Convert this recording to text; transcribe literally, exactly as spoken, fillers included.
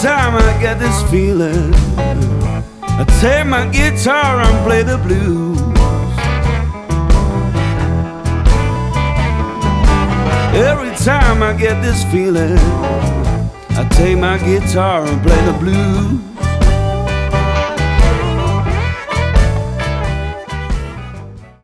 time I get this feeling, I take my guitar and play the blues. Every time I get this feeling, I take my guitar and play the blues.